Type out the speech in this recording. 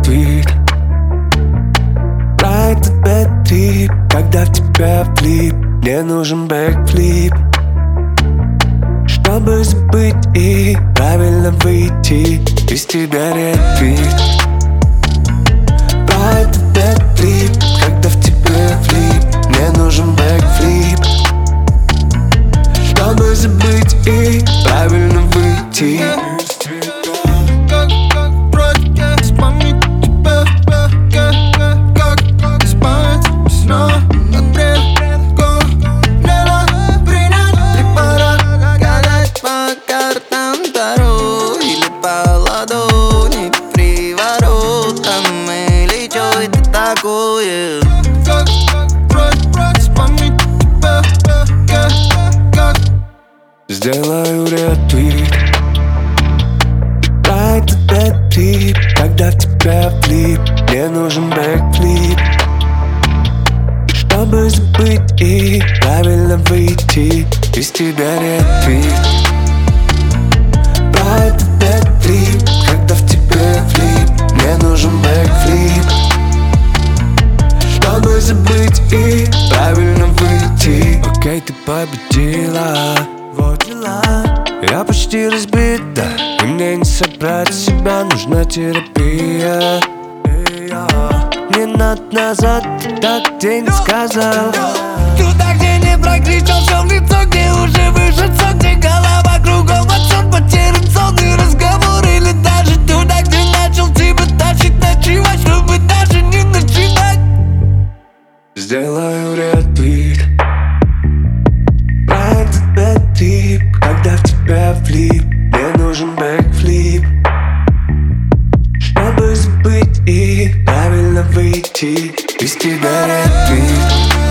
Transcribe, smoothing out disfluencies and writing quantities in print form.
ретвит. Про этот бэд-трип, когда в тебя влип. Мне нужен бэкфлип, чтобы забыть и правильно выйти из тебя ретвит. Про этот бэд-трип, когда в тебя влип. Мне нужен бэкфлип, чтобы забыть и правильно выйти. Сделаю ретвит. Про этот бэд-трип, когда в тебя влип. Мне нужен бэкфлип, чтобы забыть и правильно выйти из тебя ретвит. Про этот бэд-трип, когда в тебя влип. Мне нужен бэкфлип, чтобы забыть и правильно выйти. Окей, ты победила, вот дела. Я почти разбит, да, и мне не собрать себя, нужна терапия. Не надо назад, ты так день сказал. Туда, где не прокричал все в лицо, где уже вышел сон, где голова кругом отцом, потерян сон и разговор. Или даже туда, где начал тебя тащить, ночевать, чтобы даже не начинать. Сделаю ретвит. Про этот бэд-трип, когда в тебя влип. Мне нужен бэкфлип, чтобы забыть и правильно выйти из тебя ретвит.